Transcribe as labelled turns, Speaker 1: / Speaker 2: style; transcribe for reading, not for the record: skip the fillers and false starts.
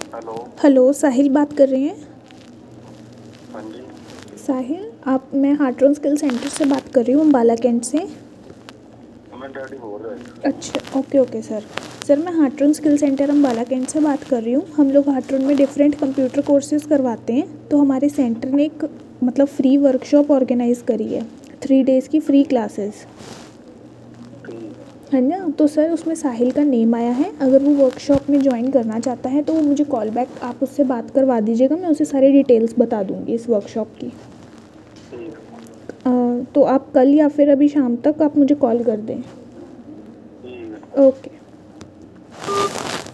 Speaker 1: Hello.
Speaker 2: Hello, साहिल बात कर रहे हैं।
Speaker 1: हाँ जी।
Speaker 2: साहिल, मैं हार्ट्रॉन स्किल सेंटर से बात कर रही हूँ, अम्बाला कैंट से।
Speaker 1: मैं डैडी बोल रहा है।
Speaker 2: अच्छा, ओके ओके सर। सर, मैं Hartron skill centre Ambala cantt से बात कर रही हूँ। हम लोग हार्ट्रॉन में डिफरेंट कंप्यूटर कोर्सेज़ करवाते हैं, तो हमारे सेंटर ने एक मतलब फ्री वर्कशॉप ऑर्गेनाइज़ करी है, 3 डेज़ की फ्री क्लासेस
Speaker 1: ठीक है।
Speaker 2: है ना। तो सर, उसमें साहिल का नेम आया है। अगर वो वर्कशॉप में ज्वाइन करना चाहता है तो वो मुझे कॉल बैक, आप उससे बात करवा दीजिएगा, मैं उसे सारी डिटेल्स बता दूँगी इस वर्कशॉप की।
Speaker 1: ठीक है।
Speaker 2: तो आप कल या फिर अभी शाम तक आप मुझे कॉल कर दें।
Speaker 1: ठीक है।
Speaker 2: ओके।